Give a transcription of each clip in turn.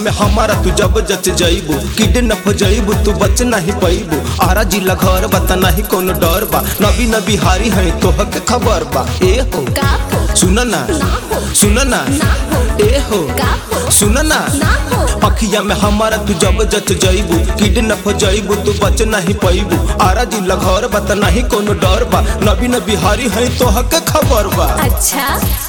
में हमारा तू जब जच जाइबू किडनैप हो जाइबू तू बच नहीं पाइबू आरा जिला घर बता नहीं कोनो डर बा नबी नबी हारी है तोह के खबर बा ए हो सुन ना ए हो सुन ना अखिया में हमारा तू जब जच जाइबू किडनैप हो जाइबू तू बच नहीं पाइबू आरा जिला घर बता नहीं कोनो डर बा नबी नबी हारी है तोह के खबर बा। अच्छा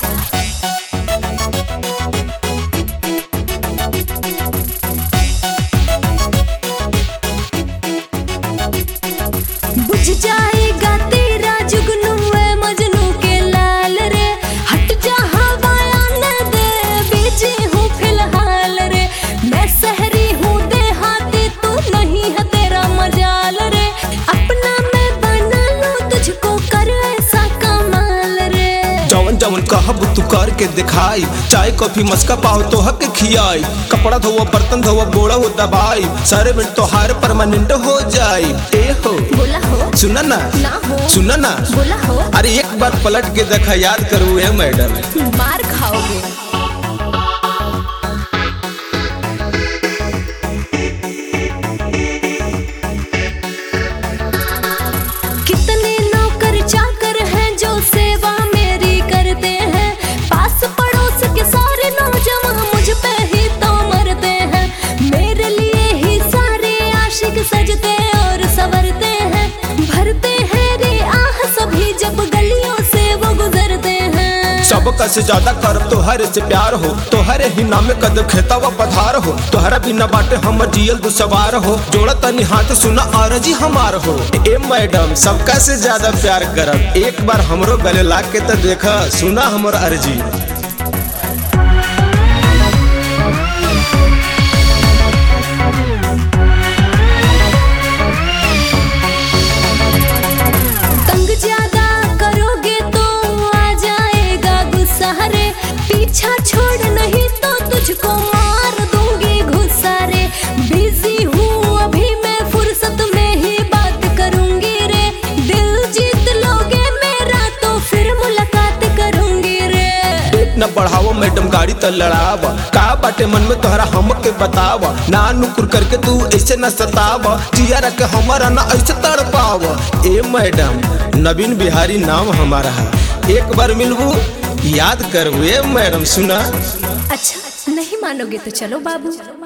बुझ जाएगा तेरा जुगनू है मजनू के लाल रे हट जा हवाया न दे बीजी हूँ फिलहाल रे मैं शहरी हूँ देहाती तू नहीं है तेरा मजाल रे अपना मैं बना लूँ तुझको कर ऐसा कमाल रे जवन जवन कहब तू करके दिखाई चाय कॉफी मस्का पाओ तो हक खियाई कपड़ा धोवा बर्तन धोवा बोड़ा हो दबाई सारे मिनट तो हार परमानेंट हो जाए ए हो बोला हो सुना ना सुना ना बोला हो अरे एक बार पलट के देखा याद करूँ है मैडम मार खाओगे। कितने नौकर चाकर हैं जो सेवा मेरी करते हैं पास पड़ोस के सारे नौजवान मुझ पे ही तो मरते हैं मेरे लिए ही सारे आशिक सजते और संवरते हैं भरते हैं रे आह सभी जब गलियों से वो गुजरते हैं सबका से ज्यादा कर तोहरे से प्यार हो तोहरे ही नाम कदम खेता व पधार हो तोहरा बिना बाटे हम जियल दो सवार हो जोड़ा तनी हाथ सुना आरजी हमार हो ए मैडम सबका से ज्यादा प्यार करब एक बार हमरो गले लाग के तो देखा सुना हमर अर्जी। तंग ज्यादा करोगे तो आ जाएगा गुस्सा रे पीछा छोड़ नहीं तो तुझको मार दूंगी गुस्सा रे बिजी हूँ अभी मैं फुर्सत में ही बात करूंगी रे दिल जीत लोगे मेरा तो फिर मुलाकात करूंगी रे। न बढ़ावो मैडम गाड़ी तो लड़ावा का बाटे मन में तोहरा हमके बतावा ना नुकुर करके तू ऐसे न सतावा जिया रख हमारा ना ऐसे तड़पावा ए मैडम नवीन बिहारी नाम हमारा है एक बार मिलबू याद करबू ए मैडम सुना। अच्छा नहीं मानोगे तो चलो बाबू।